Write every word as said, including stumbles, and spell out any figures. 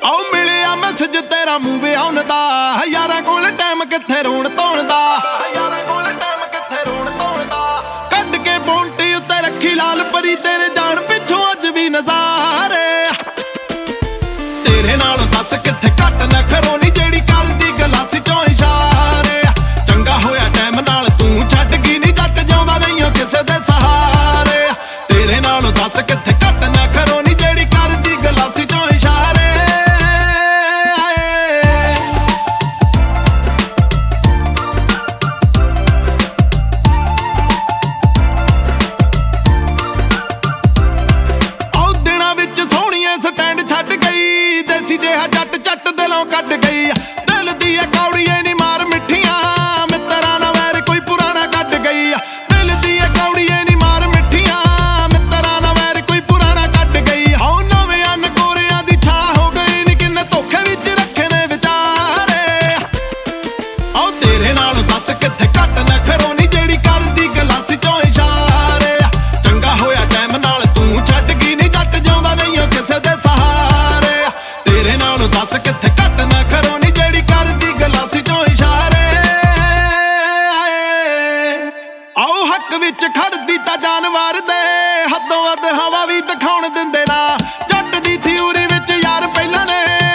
ਆਓ ਮਿਲਿਆ ਮੈਸੇਜ ਤੇਰਾ ਮੂੰਹ ਵਿਆਉਣ ਦਾ, ਯਾਰਾਂ ਕੋਲ ਟਾਈਮ ਕਿੱਥੇ ਰੋਣ ਧੋਣ ਦਾ, ਯਾਰਾਂ ਕੋਲ ਟਾਈਮ ਕਿੱਥੇ ਰੋਣ ਧੋਣ ਦਾ। ਕੱਢ ਕੇ ਬੌਂਟੀ ਉੱਤੇ ਰੱਖੀ ਲਾਲ ਪਰੀ, ਤੇਰੇ ਜਾਣ ਪਿੱਛੋਂ ਅੱਜ ਵੀ ਨਜ਼ਾਰੇ। ਤੇਰੇ ਨਾਲ ਦੱਸ ਕਿੱਥੇ ਘੱਟ ਨਾ ਖਰੋਣੀ, ਜਿਹੜੀ ਕਰਦੀ ਗਲਾਸੀ ਚੋਂ ਇਸ਼ਾਰੇ। ਚੰਗਾ ਹੋਇਆ ਟਾਈਮ ਨਾਲ ਤੂੰ ਛੱਡ ਗਈ, ਨੀ ਜੱਟ ਜਿਉਂਦਾ ਨਹੀਂ ਓ ਕਿਸੇ ਦੇ ਸਹਾਰੇ। ਤੇਰੇ ਨਾਲ ਦੱਸ ਕਿੱਥੇ ਘੱਟ ਨਾ ਖਰੋਣੀ, ਜਿਹੜੀ ਕਰਦੀ ਗਲਾਸੀ ਚੋਂ ਇਸ਼ਾਰੇ। ਆਓ ਦਿਨਾਂ ਵਿੱਚ ਸੋਹਣੀਏ ਸਟੈਂਡ ਛੱਡ ਗਈ, ਦੇਸੀ ਜਿਹਾ ਜੱਟ ਚੱਟ ਦਿਲੋਂ ਕੱਢ ਗਈ। ਦਿਲ ਦੀ ਇਹ ਕੌੜੀਏ ਨੀ ਮਾਰ ਮਿੱਠੀਆਂ, ਮਿੱਤਰਾਂ ਨਾਲ ਵੈਰ ਕੋਈ ਪੁਰਾਣਾ ਕੱਢ ਗਈ। ਦਿਲ ਦੀ ਇਹ ਕੌੜੀਏ ਨੀ ਮਾਰ ਮਿੱਠੀਆਂ, ਮਿੱਤਰਾਂ ਨਾਲ ਵੈਰ ਕੋਈ ਪੁਰਾਣਾ ਕੱਢ ਗਈ। ਹਉ ਨਵੇਂ ਅਨਕੋਰਿਆਂ ਦੀ ਛਾਂ ਹੋ ਗਈ, ਨੀ ਕਿੰਨੇ ਧੋਖੇ ਵਿੱਚ ਰੱਖੇ ਨੇ ਵਿਚਾਰੇ। ਆਓ ਤੇਰੇ ਨਾਲ ਦੱਸ ਕਿੱਥੇ ਘੱਟ ਨਾ ਖਰੋਣੀ, ਜਿਹੜੀ ਕਰਦੀ ਗਲਾਸੀ ਚੋਂ ਇਸ਼ਾਰੇ। ਚੰਗਾ ਹੋਇਆ ਟਾਈਮ ਨਾਲ ਤੂੰ ਛੱਡ ਗਈ, ਨੀ ਜੱਟ ਜਿਉਂਦਾ ਨਹੀਂ ਓ ਕਿਸੇ ਦੇ ਸਹਾਰੇ। ਤੇਰੇ ਨਾਲ ਦੱਸ ਕਿੱਥੇ ਘੱਟ ਨਾ ਖਰੋਣੀ, ਜਿਹੜੀ ਕਰਦੀ ਗਲਾਸੀ ਚੋਂ ਇਸ਼ਾਰੇ। ਆਓ ਹੱਕ ਵਿੱਚ ਖੜਦੀ ਤਾਂ ਜਾਨਵਰ ਦੇ, ਹੱਦੋਂ ਵੱਧ ਹਵਾ ਵੀ ਦਿਖਾਉਣ ਦਿੰਦੇ ਨਾ। ਜੱਟ ਦੀ ਥਿਊਰੀ ਵਿੱਚ ਯਾਰ ਪਹਿਲਾਂ ਨੇ